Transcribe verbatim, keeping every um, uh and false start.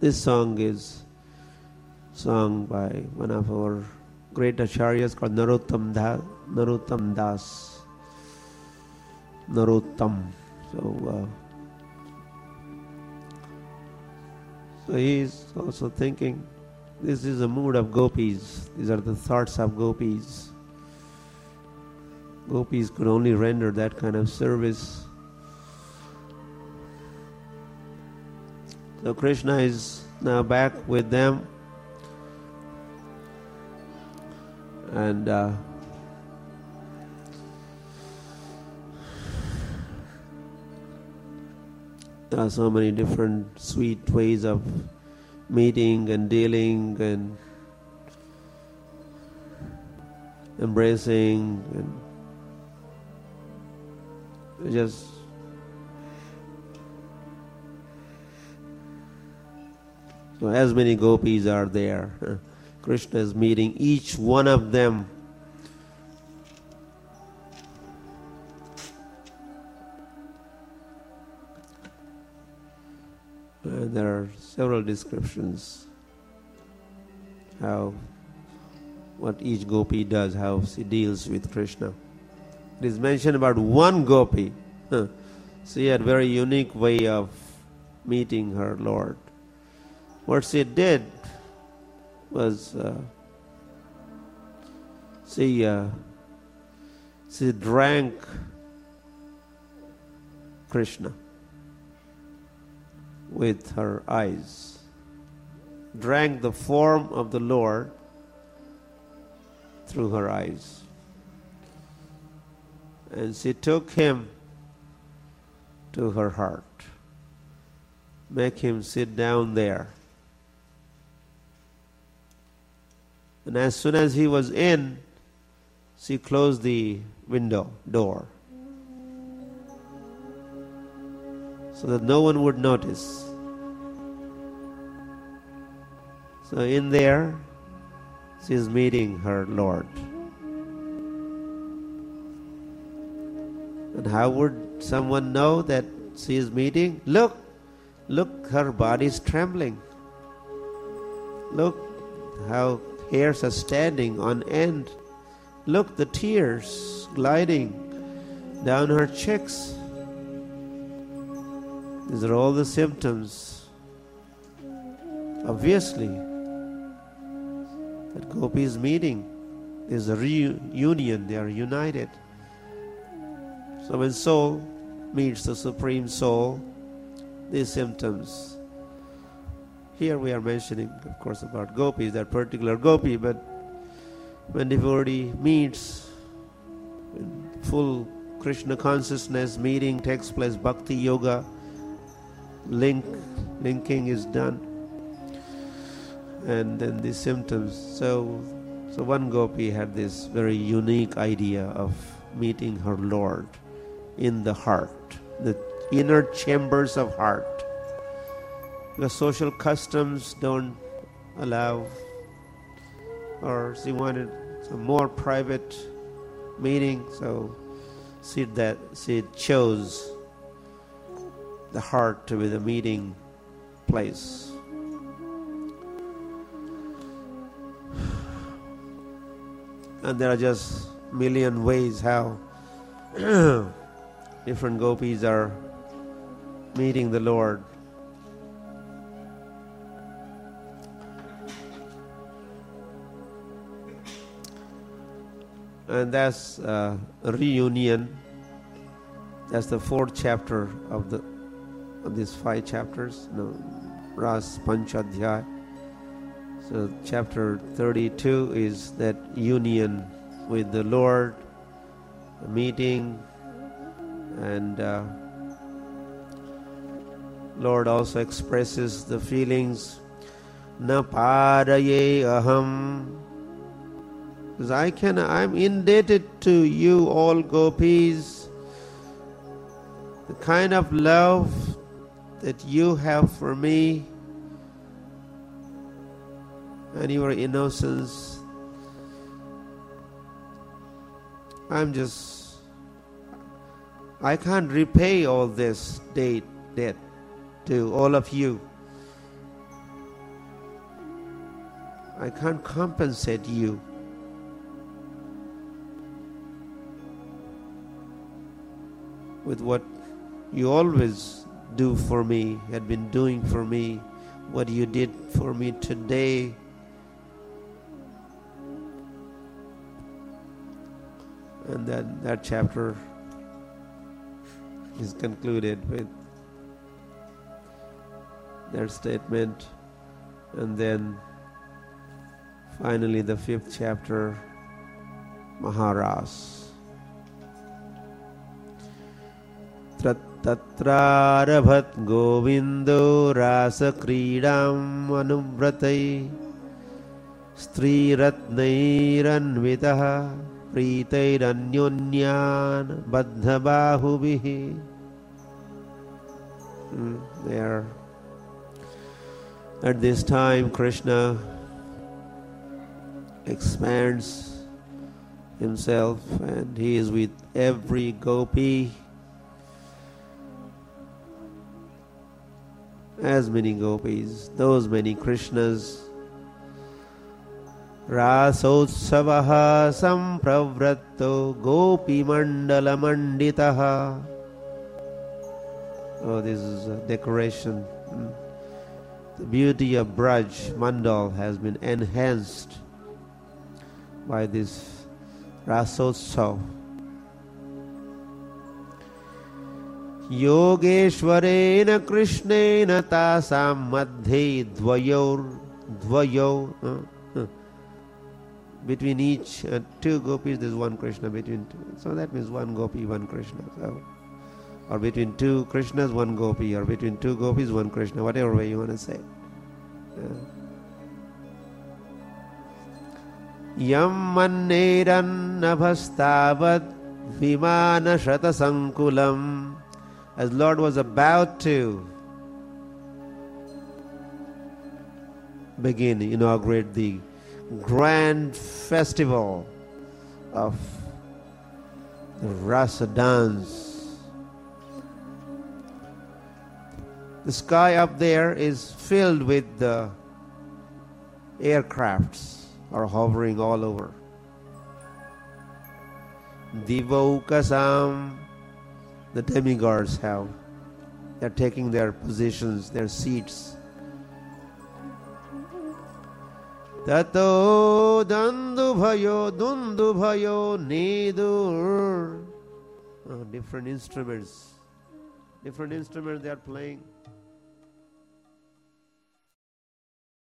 This song is sung by one of our great acharyas called Narottam Das. Narottam Das. Narottam. So, uh, so he is also thinking, this is the mood of gopis. These are the thoughts of gopis. Gopis could only render that kind of service. So Krishna is now back with them, and uh, there are so many different sweet ways of meeting and dealing and embracing, and just so as many gopis are there. Krishna is meeting each one of them. And there are several descriptions how what each gopi does, how she deals with Krishna. It is mentioned about one gopi. Huh. She had a very unique way of meeting her Lord. What she did was uh, she uh, she drank Krishna with her eyes, drank the form of the Lord through her eyes, and she took him to her heart, make him sit down there. And as soon as he was in, she closed the window, door, so that no one would notice. So in there, she is meeting her Lord. And how would someone know that she is meeting? Look, look, her body is trembling. Look how hairs are standing on end. Look, the tears gliding down her cheeks. These are all the symptoms, obviously, that Gopi is meeting. There's a reunion, they are united. So when soul meets the Supreme Soul, these symptoms. Here we are mentioning, of course, about gopis, that particular gopi, but when devotee meets, when full Krishna consciousness meeting takes place, bhakti yoga, link, linking is done, and then these symptoms. So, so one gopi had this very unique idea of meeting her Lord in the heart, the inner chambers of heart. The social customs don't allow, or she wanted a more private meeting, so she that she chose the heart to be the meeting place. And there are just million ways how different gopis are meeting the Lord. And that's uh, a reunion. That's the fourth chapter of the of these five chapters. No, Ras Panchadhyay. So chapter thirty-two is that union with the Lord, a meeting, and uh, Lord also expresses the feelings. Na padaye aham. Because I can, I'm indebted to you, all gopis. The kind of love that you have for me and your innocence. I'm just, I can't repay all this debt, debt to all of you. I can't compensate you. With what you always do for me, had been doing for me, what you did for me today. And then that chapter is concluded with their statement. And then finally the fifth chapter, Maharas. Tatrarabhat Govindo Rasa Kridam Anubratai Stri Ratnairanvitaha Pritairanyonyan Baddhabahubihi. Mm, there. At this time, Krishna expands himself and he is with every gopi. As many gopis, those many Krishnas. Rasotsavaha sampravratto gopi mandala manditaha. Oh, this is a decoration. The beauty of Braj Mandal has been enhanced by this Rasotsav. Yogeshwarena Krishnena tasam madhe dvayor dvayo. Uh, uh. Between each uh, two gopis, there's one Krishna between two. So that means one gopi, one Krishna. So, or between two Krishnas, one gopi, or between two gopis, one Krishna, whatever way you want to say. Yam manneran nabhastavat vimana shata sankulam. As Lord was about to begin, inaugurate the grand festival of the Rasa dance, the sky up there is filled with the aircrafts are hovering all over. Divaukasam, the demigods have, they're taking their positions, their seats. Tato dandubhayo dundubhayo nedur. Oh, different instruments. Different instruments they are playing.